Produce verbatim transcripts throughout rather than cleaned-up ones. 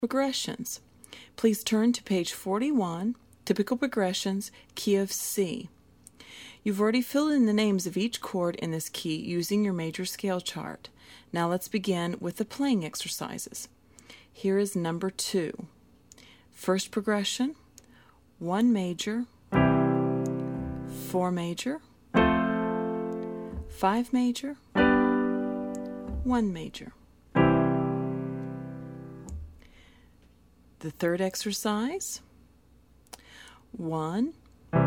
Progressions. Please turn to page forty-one, Typical Progressions, key of C. You've already filled in the names of each chord in this key using your major scale chart. Now let's begin with the playing exercises. Here is number two. First progression, one major, four major, five major, one major. The third exercise, one,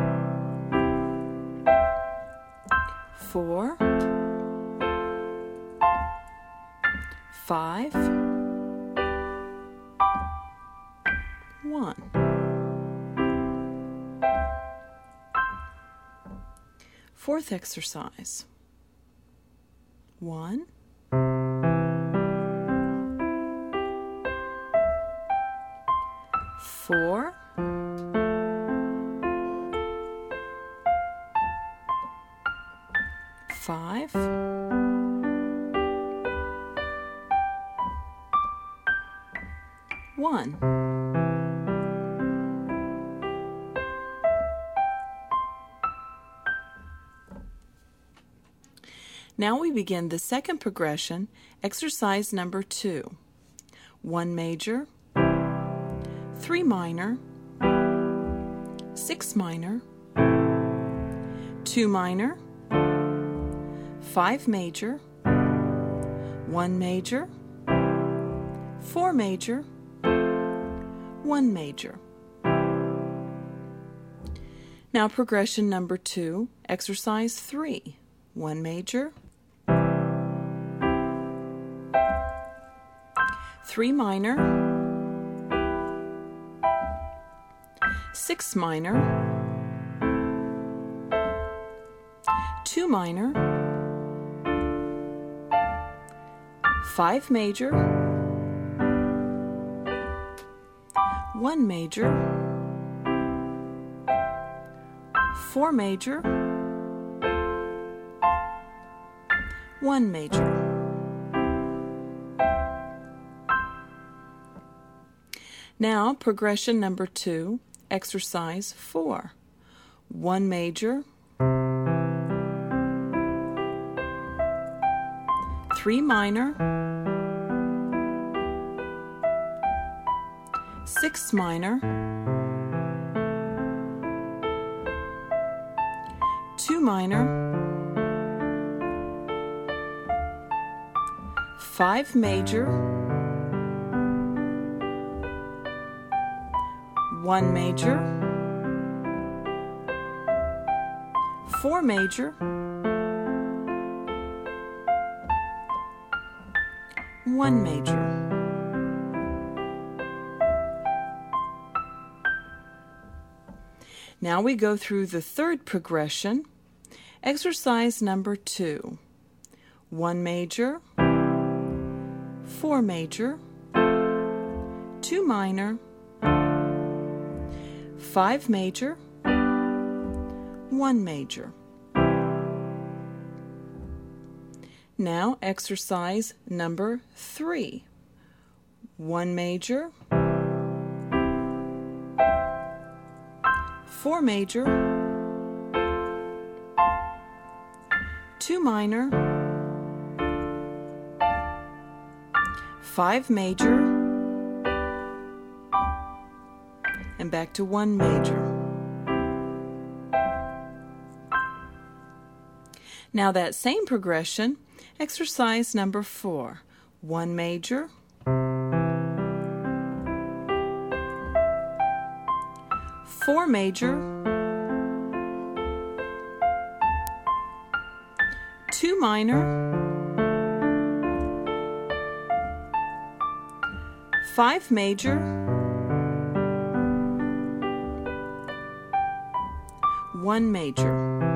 four, five, one. Fourth exercise, one, four, five, one. Now we begin the second progression, exercise number two. One major, three minor, six minor, two minor, five major, one major, four major, one major. Now progression number two, exercise three. One major, three minor, six minor, two minor, five major, one major, four major, one major. Now, progression number two, exercise four. One major, three minor, six minor, two minor, five major, one major, four major, one major. Now we go through the third progression, exercise number two. One major, four major, two minor, five major, one major. Now exercise number three. One major, four major, two minor, five major, and back to one major. Now that same progression, exercise number four. One major, four major, two minor, five major, one major.